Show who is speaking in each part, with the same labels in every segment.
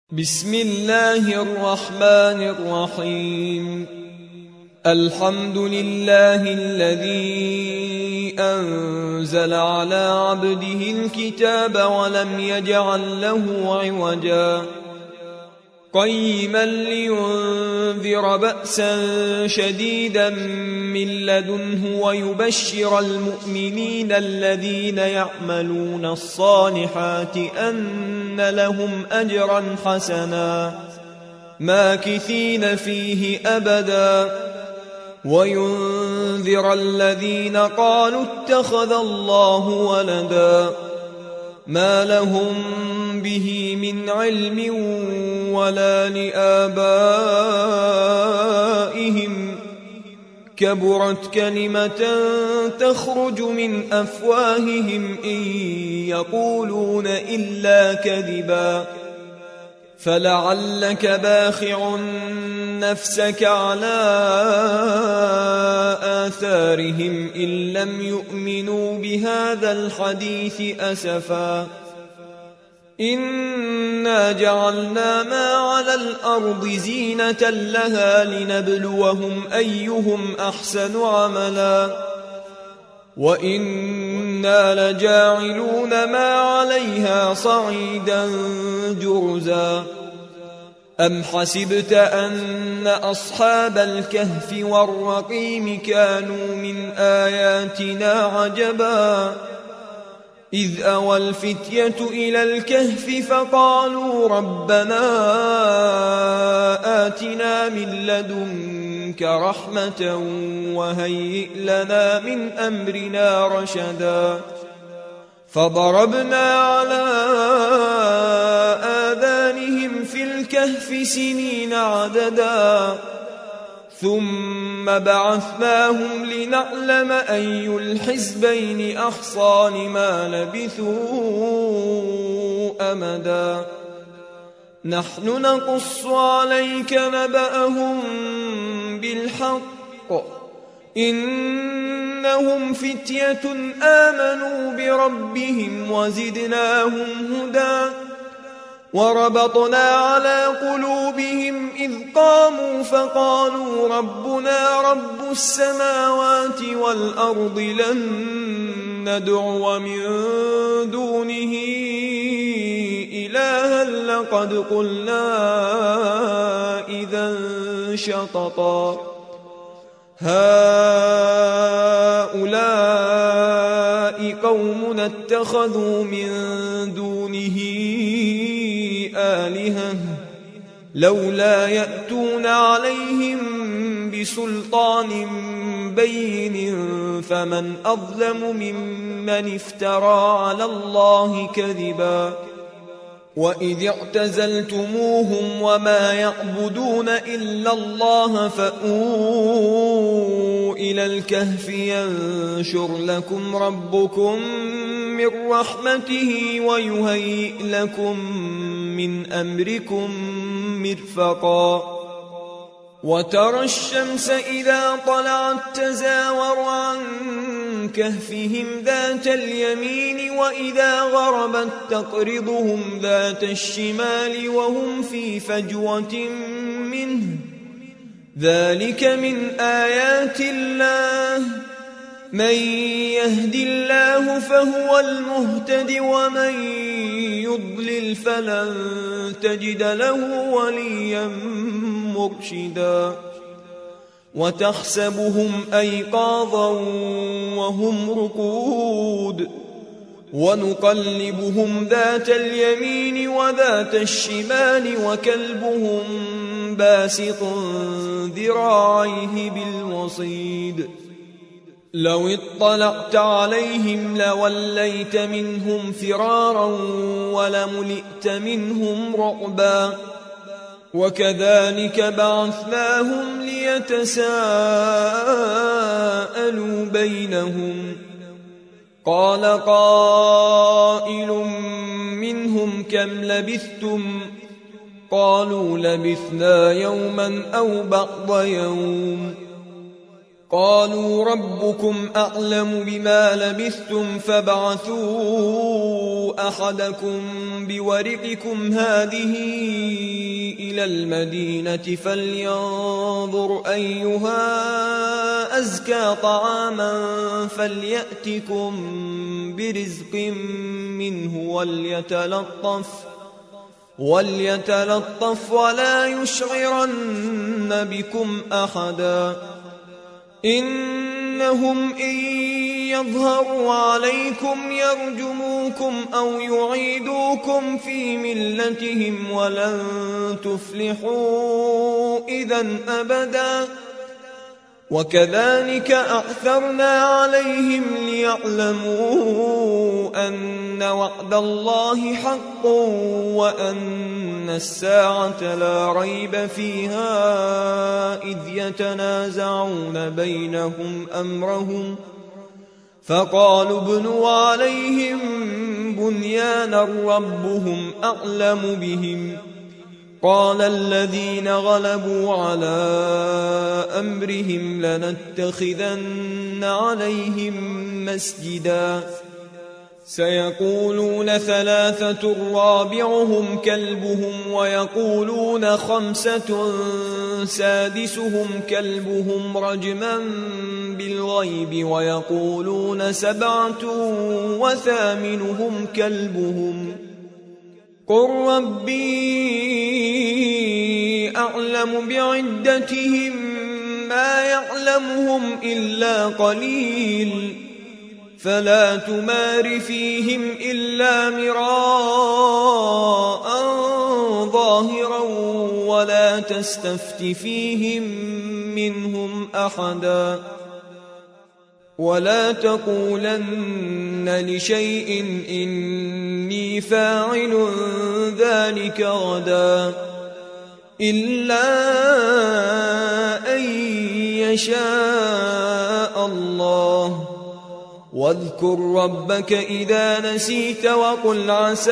Speaker 1: بسم الله الرحمن الرحيم. الحمد لله الذي أنزل على عبده الكتاب ولم يجعل له عوجا قيما لينذر بأسا شديدا من لدنه ويبشر المؤمنين الذين يعملون الصالحات أن لهم أجرا حسنا ماكثين فيه أبدا وينذر الذين قالوا اتخذ الله ولدا ما لهم به من علم ولا لآبائهم كبرت كلمة تخرج من أفواههم إن يقولون إلا كذبا فلعلك باخع نفسك على آثارهم إن لم يؤمنوا بهذا الحديث أسفا إنا جعلنا ما على الأرض زينة لها لنبلوهم أيهم أحسن عملا وإنا لجاعلون ما عليها صعيدا جرزا أم حسبت أن أصحاب الكهف والرقيم كانوا من آياتنا عجبا إذ أوى الفتية إلى الكهف فقالوا ربنا آتنا من لدنك رحمة وهيئ لنا من أمرنا رشدا فضربنا على آذانهم في الكهف سنين عددا ثم بعثناهم لنعلم أي الحزبين أحصى لما لبثوا أمدا نحن نقص عليك نبأهم بالحق إنهم فتية آمنوا بربهم وزدناهم هدى وربطنا على قلوبهم إذ قاموا فقالوا ربنا رب السماوات والأرض لن ندعو من دونه إلها لقد قلنا إذا شططا هؤلاء قوم اتخذوا من دونه آلهة لولا يأتون عليهم بسلطان بين فمن أظلم ممن افترى على الله كذبا وإذ اعتزلتموهم وما يعبدون إلا الله فأووا إلى الكهف ينشر لكم ربكم من رحمته ويهيئ لكم من أمركم مرفقا وترى الشمس إذا طلعت تزاور عن كهفهم ذات اليمين وإذا غربت تقرضهم ذات الشمال وهم في فجوة منه ذلك من آيات الله من يهد الله فهو المهتد ومن يضلل فلن تجد له وليا مرشدا وتحسبهم أيقاظا وهم رقود ونقلبهم ذات اليمين وذات الشمال وكلبهم باسط ذراعيه بالوصيد لو اطلعت عليهم لوليت منهم فرارا ولملئت منهم رعبا وكذلك بعثناهم ليتساءلوا بينهم قال قائل منهم كم لبثتم قالوا لبثنا يوما أو بعض يوم قالوا ربكم أعلم بما لبثتم فابعثوا أحدكم بورقكم هذه إلى المدينة فلينظر أيها أزكى طعاما فليأتكم برزق منه وليتلطف ولا يشعرن بكم أحدا إنهم إن يظهروا عليكم يرجموكم أو يعيدوكم في ملتهم ولن تفلحوا إذن أبدا وكذلك أعثرنا عليهم ليعلموا أن وعد الله حق وأن الساعة لا ريب فيها إذ يتنازعون بينهم أمرهم فقالوا ابنوا عليهم بنيانا ربهم أعلم بهم قال الذين غلبوا على أمرهم لنتخذن عليهم مسجدا سيقولون ثلاثة رابعهم كلبهم ويقولون خمسة سادسهم كلبهم رجما بالغيب ويقولون سبعة وثامنهم كلبهم قل ربي أعلم بعدتهم ما يعلمهم إلا قليل فلا تمار فيهم إلا مراء ظاهرا ولا تستفت فيهم منهم أحدا ولا تقولن لشيء إني فاعل ذلك غدا إلا أن يشاء الله واذكر ربك إذا نسيت وقل عسى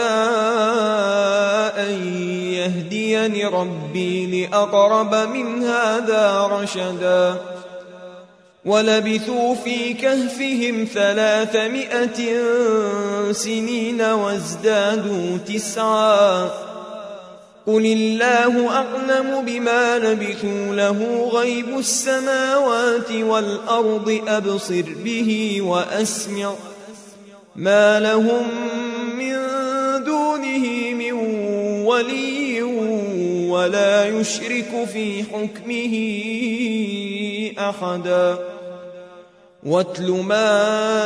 Speaker 1: أن يهديني ربي لأقرب من هذا رشدا ولبثوا في كهفهم 300 سنين وازدادوا 9 قل الله أعلم بما لبثوا له غيب السماوات والأرض أبصر به وأسمع ما لهم من دونه من ولي ولا يشرك في حكمه أحدا واتل ما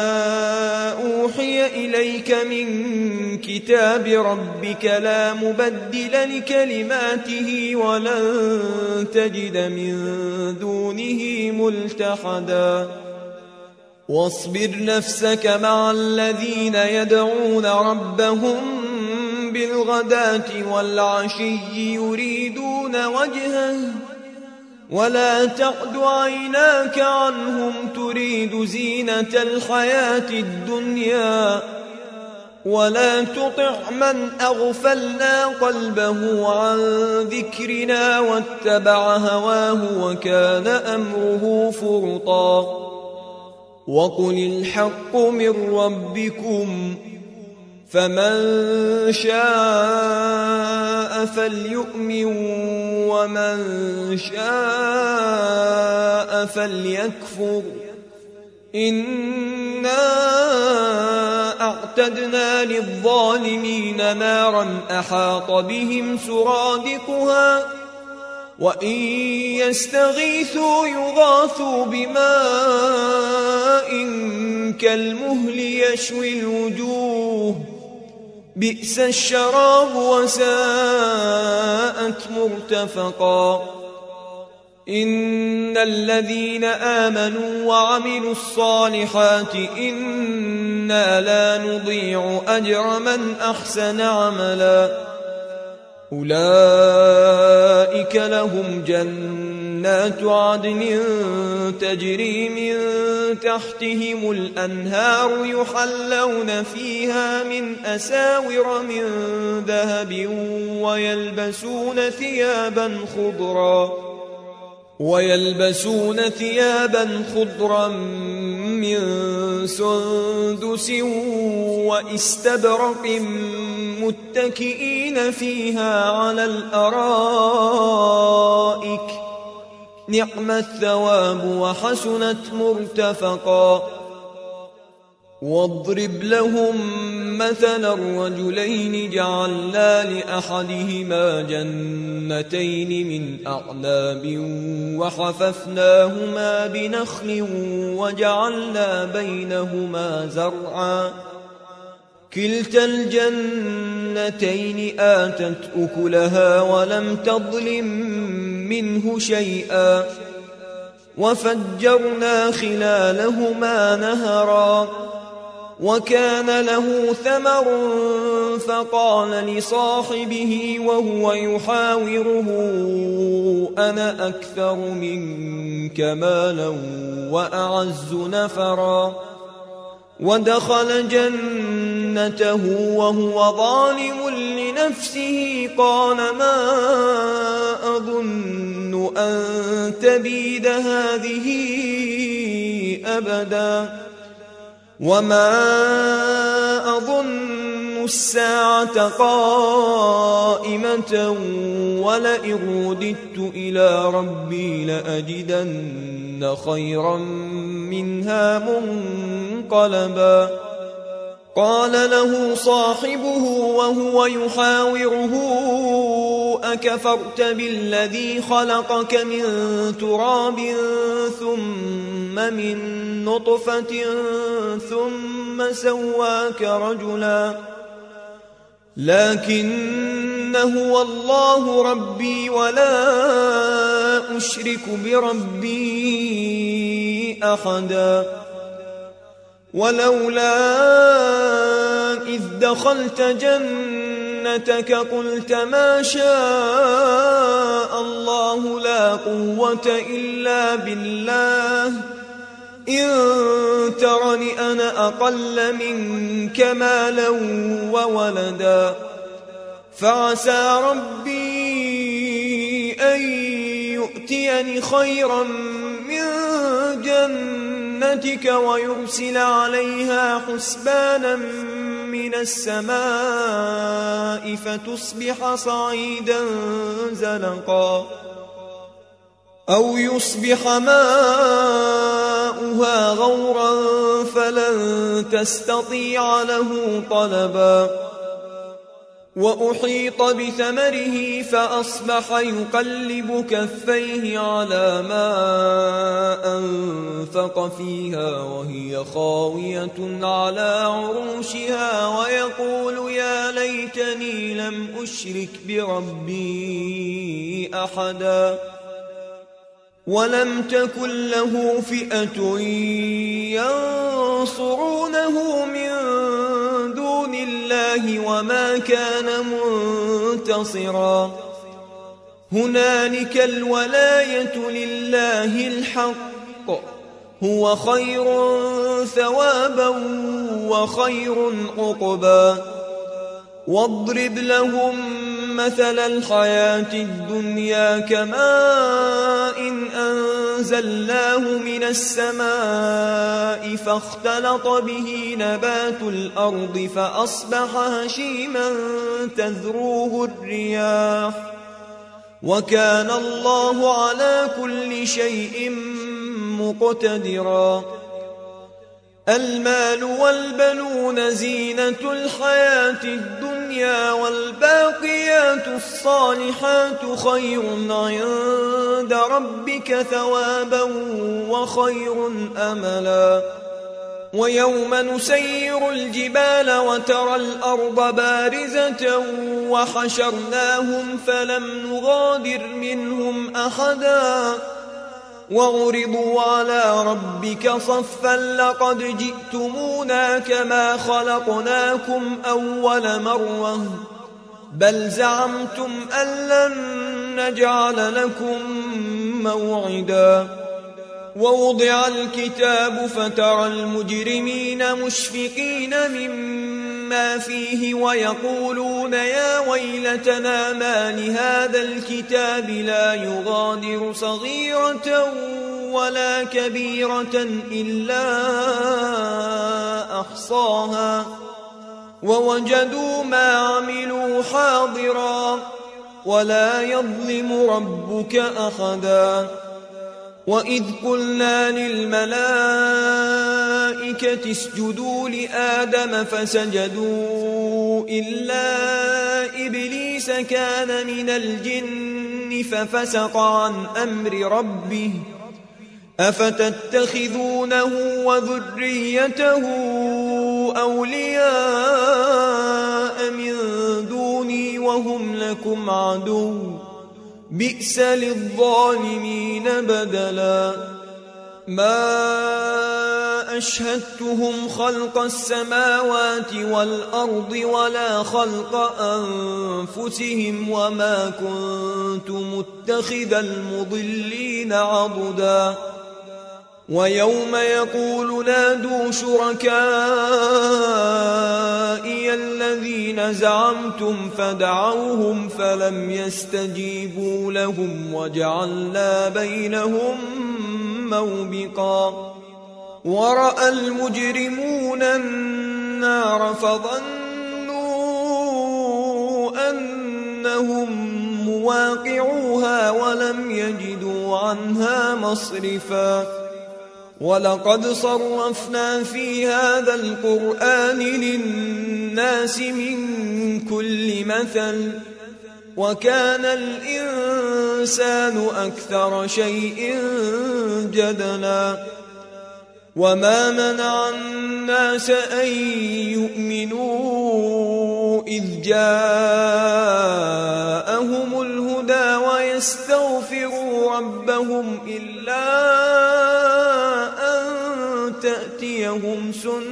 Speaker 1: أوحي إليك من كتاب ربك لا مبدل لكلماته ولن تجد من دونه ملتحدا واصبر نفسك مع الذين يدعون ربهم بالغداة والعشي يريدون وجهه ولا تعد عيناك عنهم تريد زينة الحياة الدنيا ولا تطع من أغفلنا قلبه عن ذكرنا واتبع هواه وكان أمره فرطا وقل الحق من ربكم فمن شاء فليؤمن ومن شاء فليكفر إنا أعتدنا للظالمين نارا أحاط بهم سرادقها وإن يستغيثوا يغاثوا بماء كالمهل يشوي الوجوه بئس الشراب وساءت مرتفقا إن الذين آمنوا وعملوا الصالحات إنا لا نضيع أجر من أحسن عملا أولئك لهم جنات عدن تجري من تحتهم الأنهار يحلون فيها من أساور من ذهب ويلبسون ثيابا خضرا ويلبسون ثيابا خضرا من سندس واستبرق متكئين فيها على الأرائك نعم الثواب وحسنت مرتفقا واضرب لهم مثلا الرجلين جعلنا لأحدهما جنتين من أعناب وحففناهما بنخل وجعلنا بينهما زرعا كلتا الجنتين آتت أكلها ولم تظلم منه شيئا وفجرنا خلالهما نهرا وكان له ثمر فقال لصاحبه وهو يحاوره أنا أكثر منك مالا وأعز نفرا ودخل جنته وهو ظالم لنفسه قال ما أظن أن تبيد هذه أبدا وما أظن الساعة قائمة ولئن رددت إلى ربي لأجدن خيرا منها منقلبا قال له صاحبه وهو يحاوره أكفرت بالذي خلقك من تراب ثم من نطفة ثم سواك رجلا لكن هو الله ربي ولا أشرك بربي أحدا ولولا إذ دخلت جنتك قلت ما شاء الله لا قوة إلا بالله إن ترني أنا أقل منك مالا وولدا فعسى ربي أن يؤتيني خيرا من جنتك ويرسل عليها حسبانا من السماء فتصبح صعيدا زلقا أو يصبح ماؤها غورا فلن تستطيع له طلبا وأحيط بثمره فأصبح يقلب كفيه على ما أنفق فيها وهي خاوية على عروشها ويقول يا ليتني لم أشرك بربي أحدا ولم تكن له فئة ينصرونه من دون الله وما كان منتصرا هنالك الولاية لله الحق هو خير ثوابا وخير عقبا واضرب لهم مثل الحياة الدنيا كماء إن أنزلناه من السماء فاختلط به نبات الأرض فأصبح هشيما تذروه الرياح وكان الله على كل شيء مقتدرا المال والبنون زينة الحياة الدنيا والباقيات الصالحات خير عند ربك ثوابا وخير أملا ويوم نسير الجبال وترى الأرض بارزة وحشرناهم فلم نغادر منهم أحدا وعرضوا على ربك صفا لقد جئتمونا كما خلقناكم أول مرة بل زعمتم أن لن نجعل لكم موعدا ووضع الكتاب فترى المجرمين مشفقين مما ما فيه ويقولون يا ويلتنا ما لهذا الكتاب لا يغادر صغيرة ولا كبيرة إلا أحصاها ووجدوا ما عملوا حاضرا ولا يظلم ربك أحدا وإذ قلنا للملائكة اسجدوا لآدم فسجدوا إلا إبليس كان من الجن ففسق عن أمر ربه أفتتخذونه وذريته أولياء من دوني وهم لكم عدو بئس للظالمين بدلا ما أشهدتهم خلق السماوات والأرض ولا خلق أنفسهم وما كنت متخذ المضلين عضدا ويوم يقول نادوا شركائي الذين زعمتم فدعوهم فلم يستجيبوا لهم وجعلنا بينهم موبقا ورأى المجرمون النار فظنوا أنهم مواقعوها ولم يجدوا عنها مصرفا ولقد صرفنا في هذا القرآن للناس من كل مثل وكان الإنسان أكثر شيء جدلا وما منع الناس أن يؤمنوا إذ جاءهم الهدى ويستغفروا ربهم إلا أن تأتيهم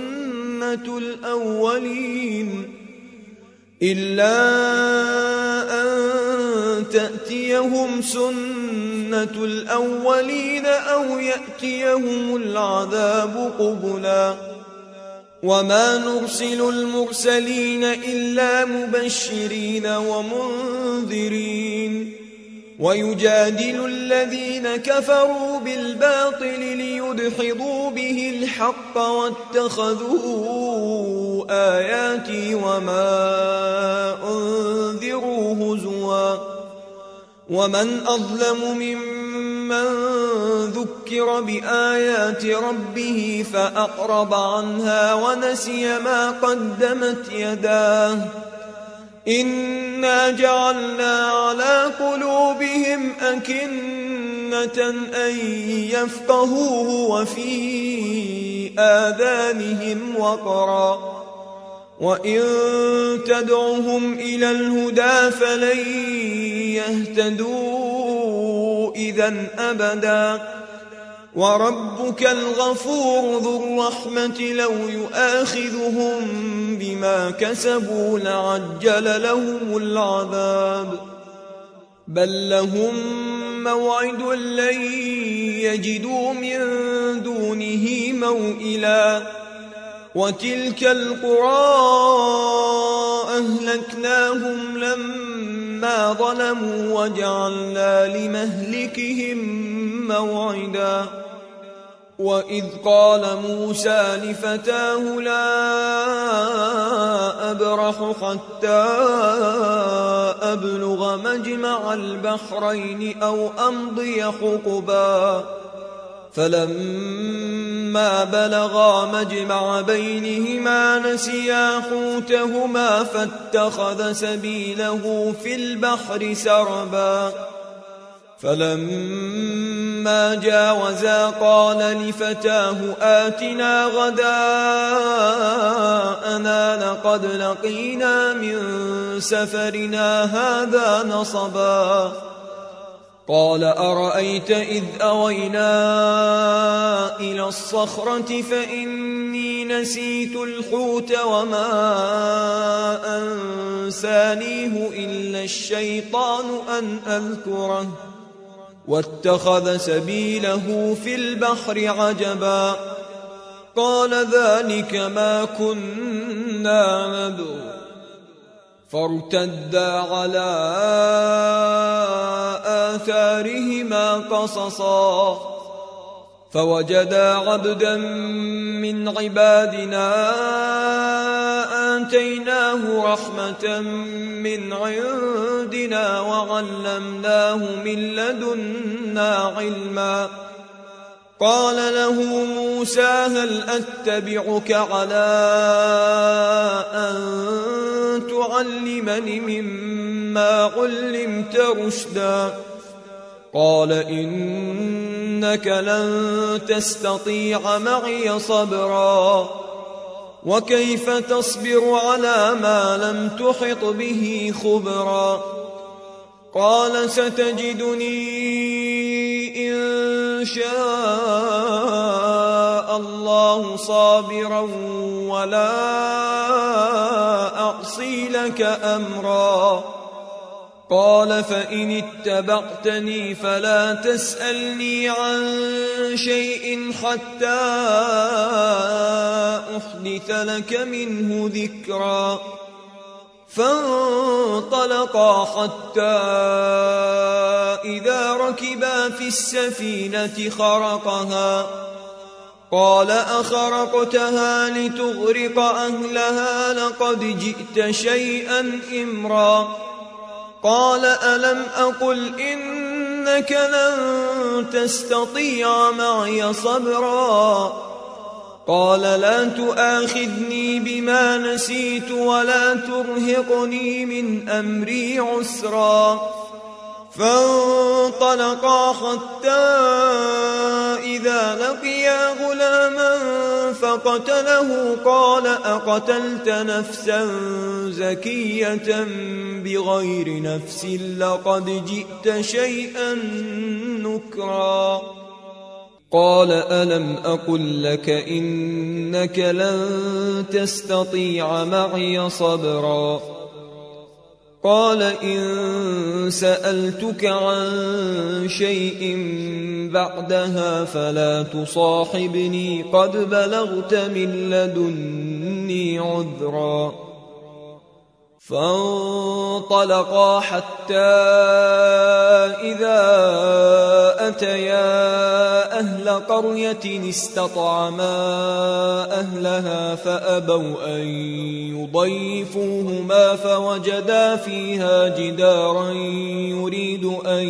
Speaker 1: سنة الأولين أو يأتيهم العذاب قبلا وما نرسل المرسلين إلا مبشرين ومنذرين ويجادل الذين كفروا بالباطل ليدحضوا به الحق واتخذوا آياتي وما أنذروا هزوا ومن أظلم ممن ذكر بآيات ربه فأعرض عنها ونسي ما قدمت يداه إنا جعلنا على قلوبهم أكنة أن يفقهوه وفي آذانهم وقرا وإن تدعهم إلى الهدى فلن يهتدوا إذن أبدا وربك الغفور ذو الرحمة لو يؤاخذهم بما كسبوا لعجل لهم العذاب بل لهم موعد لن يجدوا من دونه موئلا وتلك القرى أهلكناهم لما ظلموا وجعلنا لمهلكهم موعدا وإذ قال موسى لفتاه لا أبرح حتى أبلغ مجمع البحرين أو أمضي حقبا فلما بلغا مجمع بينهما نسيا حوتهما فاتخذ سبيله في البحر سربا فلما جاوزا قال لفتاه آتنا غداءنا لقد لقينا من سفرنا هذا نصبا قال أرأيت إذ أوينا إلى الصخرة فإني نسيت الحوت وما أنسانيه إلا الشيطان أن أذكره واتخذ سبيله في البحر عجبا قال ذلك ما كنا نبغي فارتدا على آثارهما قصصا فوجدا عبدا من عبادنا آتيناه رحمة من عندنا وعلمناه من لدنا علما قال له موسى هل أتبعك على أن تعلمني مما علمت رشدا قال إنك لن تستطيع معي صبرا وكيف تصبر على ما لم تحط به خبرا قال ستجدني إن شاء الله صابرا ولا أعصي لك أمرا قال فإن اتبعتني فلا تسألني عن شيء حتى أحدث لك منه ذكرا فانطلقا حتى إذا ركبا في السفينة خرقها قال أخرقتها لتغرق أهلها لقد جئت شيئا إمرا قال ألم أقل إنك لن تستطيع معي صبرا قال لا تؤاخذني بما نسيت ولا ترهقني من أمري عسرا فانطلقا حتى إذا لقيا غلاما فقتله قال أقتلت نفسا زكية بغير نفس لقد جئت شيئا نكرا قال ألم أقل لك إنك لن تستطيع معي صبرا قال إن سألتك عن شيء بعدها فلا تصاحبني قد بلغت من لدني عذرا فانطلقا حتى إذا أتيا أهل قرية استطعما أهلها فأبوا أن يضيفوهما فوجدا فيها جدارا يريد أن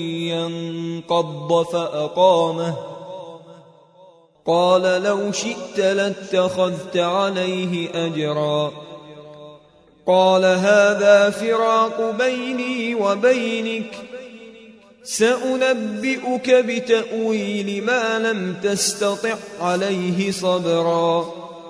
Speaker 1: ينقض فأقامه قال لو شئت لاتخذت عليه أجرا قال هذا فراق بيني وبينك سأنبئك بتأويل ما لم تستطع عليه صبرا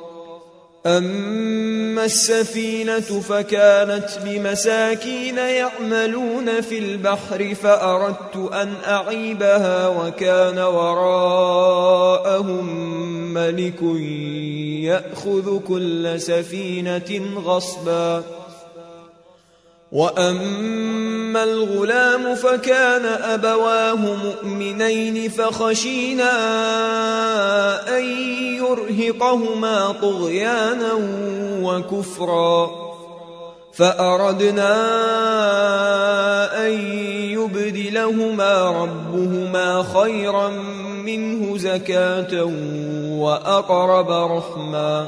Speaker 1: أما السفينة فكانت لمساكين يعملون في البحر فأردت أن أعيبها وكان وراءهم ملك يأخذ كل سفينة غصبا وأما الغلام فكان أبواه مؤمنين فخشينا أن يرهقهما طغيانا وكفرا فأردنا أن يبدلهما ربهما خيرا منه زكاة وأقرب رحما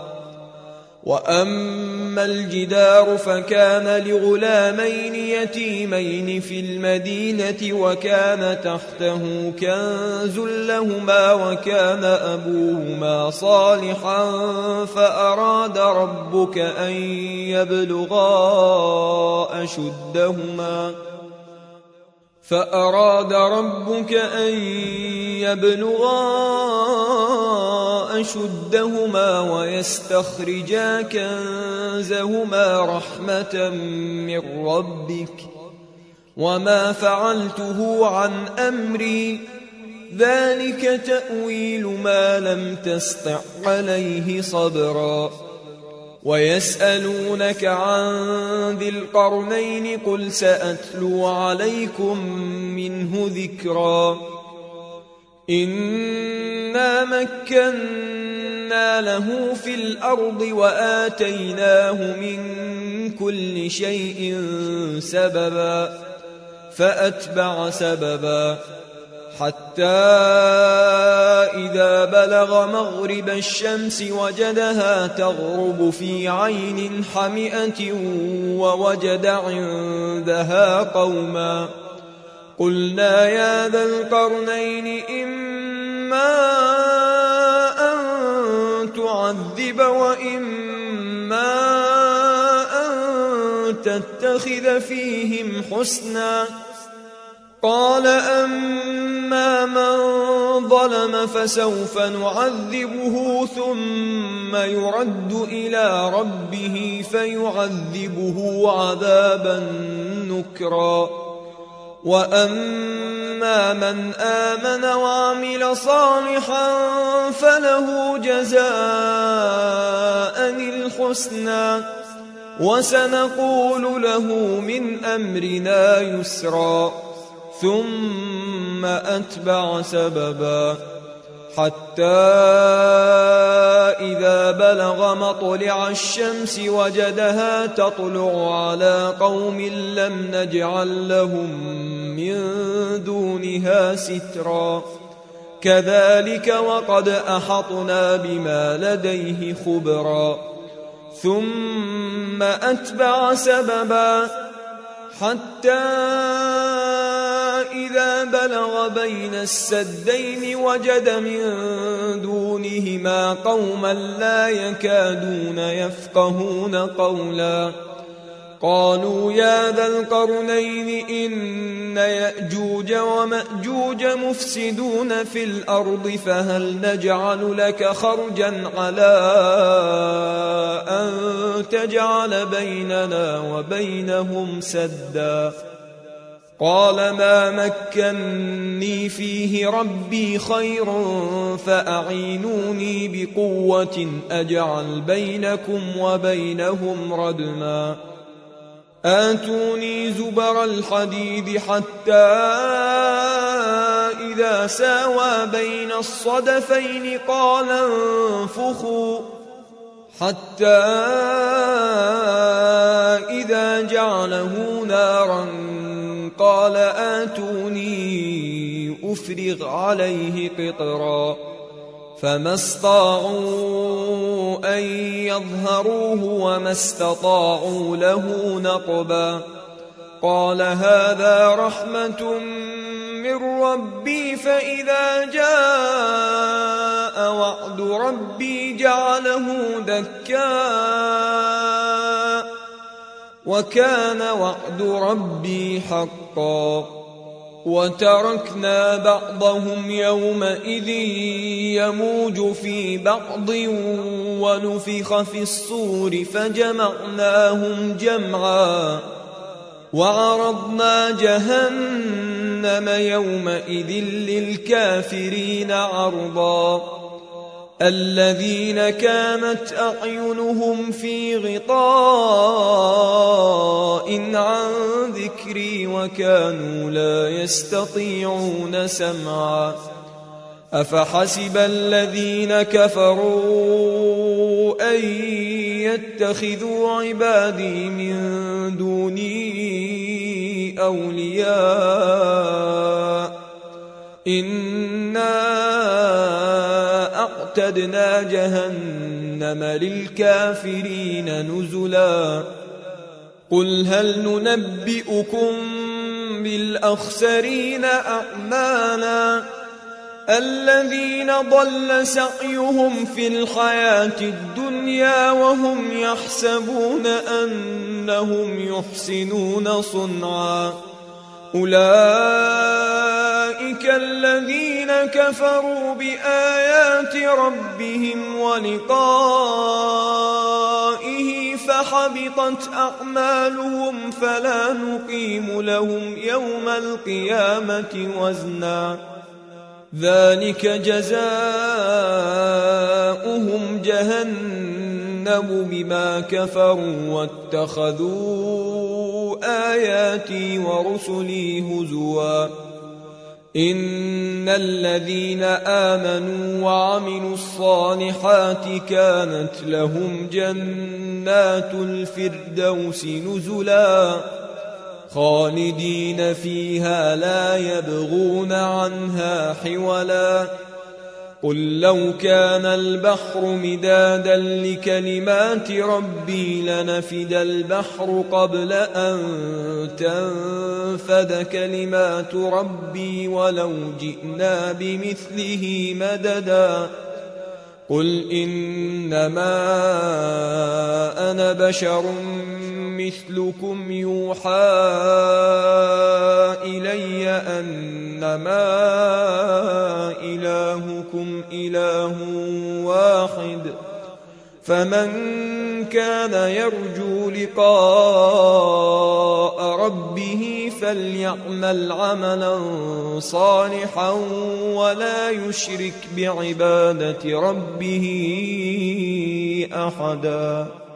Speaker 1: وأما الجدار فكان لغلامين يتيمين في المدينة وكان تحته كنز لهما وكان أبوهما صالحا فأراد ربك أن يبلغا أشدهما ويستخرجا كنزهما رحمة من ربك وما فعلته عن أمري ذلك تأويل ما لم تسطع عليه صبرا ويسألونك عن ذي القرنين قل سأتلو عليكم منه ذكرا إنا مكنا له في الأرض وآتيناه من كل شيء سببا فأتبع سببا حتى إذا بلغ مغرب الشمس وجدها تغرب في عين حمئة ووجد عندها قوما قلنا يا ذا القرنين إما أن تعذب وإما أن تتخذ فيهم حسنا قال أما من ظلم فسوف نعذبه ثم يرد إلى ربه فيعذبه عذابا نكرا وأما من آمن وعمل صالحا فله جزاء الحسنى وسنقول له من أمرنا يسرا ثم أتبع سببا حتى إذا بلغ مطلع الشمس وجدها تطلع على قوم لم نجعل لهم من دونها سترا كذلك وقد أحطنا بما لديه خبرا ثم أتبع سببا حتى إذا بلغ بين السدين وجد من دونهما قوما لا يكادون يفقهون قولا قالوا يا ذا القرنين إن يأجوج ومأجوج مفسدون في الأرض فهل نجعل لك خرجا على أن تجعل بيننا وبينهم سدا قال ما مكني فيه ربي خير فأعينوني بقوة أجعل بينكم وبينهم ردما آتوني زبر الحديد حتى إذا ساوى بين الصدفين قال انفخوا حتى إذا جعله نارا قال آتوني أفرغ عليه قطرا فما استطاعوا أن يظهروه وما استطاعوا له نقبا قال هذا رحمة من ربي فإذا جاء وعد ربي جعله دكا وكان وعد ربي حقا وتركنا بعضهم يومئذ يموج في بعض ونفخ في الصور فجمعناهم جمعا وعرضنا جهنم يومئذ للكافرين عرضا الذين كانت أعينهم في غطاء عن ذكري وكانوا لا يستطيعون سمعا أفحسب الذين كفروا أن يتخذوا عبادي من دوني أولياء إنا أعتدنا جهنم للكافرين نزلا قل هل ننبئكم بالأخسرين أعمالا الذين ضل سعيهم في الحياة الدنيا وهم يحسبون أنهم يحسنون صنعا أولئك الذين كفروا بآيات ربهم ولقائه فحبطت أعمالهم فلا نقيم لهم يوم القيامة وزنا ذلك جزاؤهم جهنم بما كفروا واتخذوا آياتي ورسلي هزوا إن الذين آمنوا وعملوا الصالحات كانت لهم جنات الفردوس نزلا خالدين فيها لا يبغون عنها حولا قل لو كان البحر مدادا لكلمات ربي لنفد البحر قبل أن تنفد كلمات ربي ولو جئنا بمثله مددا قل إنما أنا بشر مثلكم يوحى إلي أنما إلهكم إله واحد فمن كان يرجو لقاء ربه فليعمل عملا صالحا ولا يشرك بعبادة ربه أحدا.